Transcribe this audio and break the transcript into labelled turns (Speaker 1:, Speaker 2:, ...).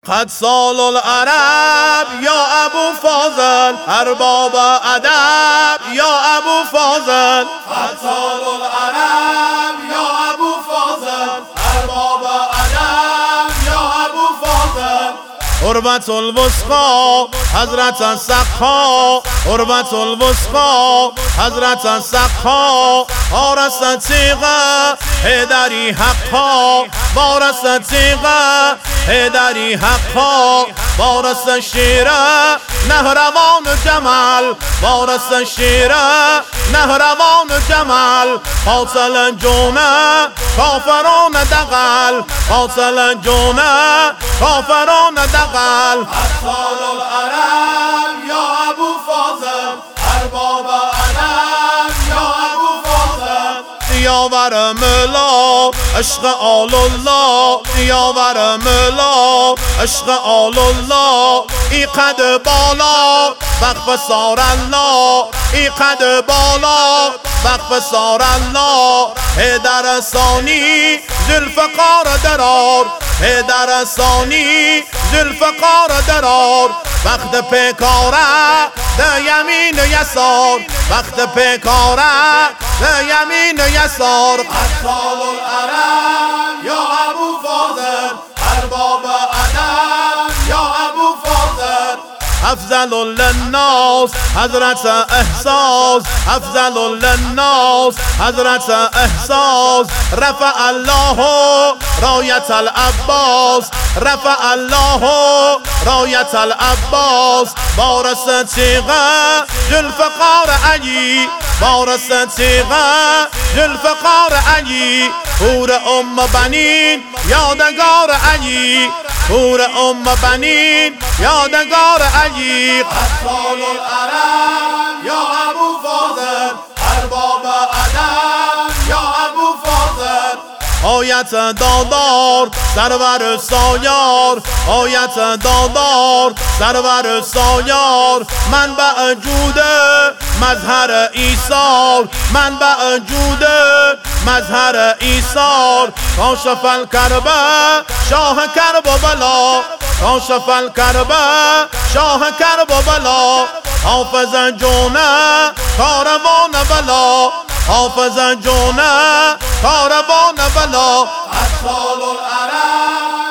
Speaker 1: قد سال العرب یا ابو فاضل، ارباب ادب یا ابو فاضل. قد سال العرب یا ابو فاضل، ارباب ادب یا ابو فاضل. حرمت الوثقا حضرت السقا، حرمت الوثقا حضرت السقا. وارث تیغه حیدری حقا، وارث تیغه حیدری حقا. وارث شیره نهروان جمل، وارث شیره نهروان جمل. قاتل جونه کافران دغل، قاتل جونه کافران دغل. اطفال العرب یا ابو فاضل، ارباب ادب یا ابو فاضل. یاور ملا عشق آل الله، یاور ملا عشق آل الله. ای قد بالا وقف سار الله، ای قد بالا وقف سار الله. حیدر ثانی ذوالفقار درار، حیدر ثانی ذوالفقار درار. وقت پیکاره ده یمین یسار، وقت پیکاره ده یمین یسار. اطفال العرب یا ابو فاضل، ارباب ادب یا ابو فاضل. افضل للناس حضرت احساس، افضل للناس حضرت احساس. رفع الله رایت العباس، رفع الله رایت العباس. وارث تیغه ذوالفقار علی، وارث تیغه ذوالفقار علی. حور ام بنین یادگار علی، حور ام بنین یادگار علی. اطفال العرب یا ابو فاضل، ارباب ادب یا ابو فاضل. آیت دادار سرور سایار، آیت دادار سرور سایار. منبع جود مظهر ایثار، منبع جود مظهر ایثار. کاشف الکرب شاه کرب و بلا، کاشف الکرب شاه کرب و بلا. حافظ جونه کاروان بلا، حافظ جونه کاروان بلا. اطفال العرب